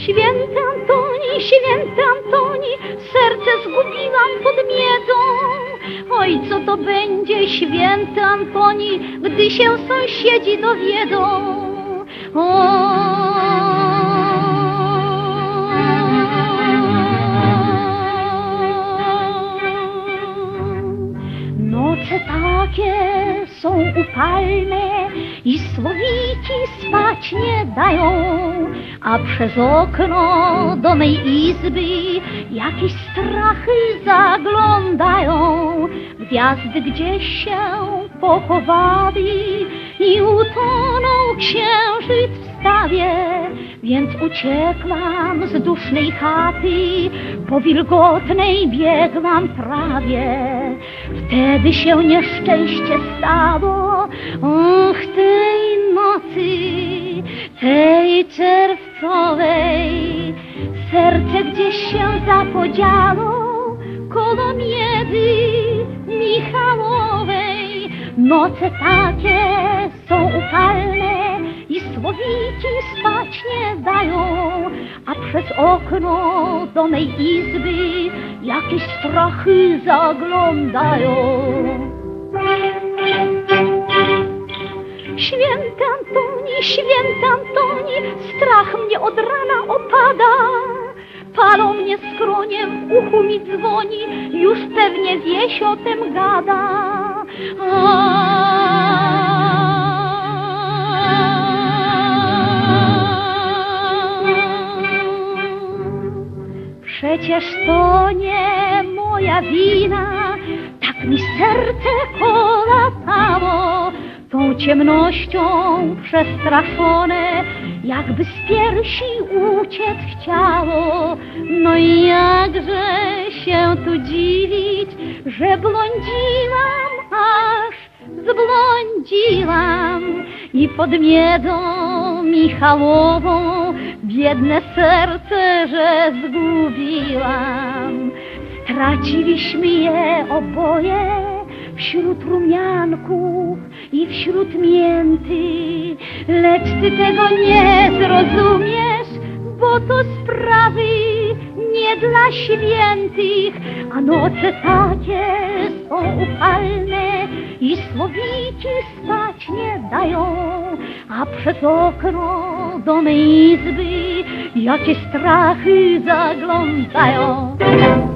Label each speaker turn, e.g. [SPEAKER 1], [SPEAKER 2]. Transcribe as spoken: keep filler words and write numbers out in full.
[SPEAKER 1] Święty Antoni, święty Antoni, serce zgubiłam pod miedzą. Oj, co to będzie, święty Antoni, gdy się sąsiedzi dowiedzą? O, noce takie są upalne i słowiki spać nie dają, a przez okno do mej izby jakieś strachy zaglądają. Gwiazdy gdzieś się pochowali i utonął księżyc w stawie, więc uciekłam z dusznej chaty, po wilgotnej biegłam trawie. Wtedy się nieszczęście stało, och, tej nocy, tej czerwcowej. Serce gdzieś się zapodziało koło Miedy Michałowej. Noce takie są upalne i słowiki spać nie dają, a przez okno do mej izby jakieś strachy zaglądają. Święty Antoni, święty Antoni, strach mnie od rana opada. Palą mnie skronie, w uchu mi dzwoni, już pewnie wieś o tym gada. Przecież to nie moja wina, tak mi serce kolatało. Tą ciemnością przestraszone, jakby z piersi uciec chciało. No i jakże się tu dziwić, że blądziłam, aż zblądziłam i pod Miedzą Michałową biedne serce, że zgubiłam. Straciliśmy je oboje wśród rumianków i wśród mięty, lecz ty tego nie zrozumiesz, bo to sprawy nie dla świętych, a noce takie są upalne i słowiki spać nie dają, a przez okno do mej izby jakieś strachy zaglądają.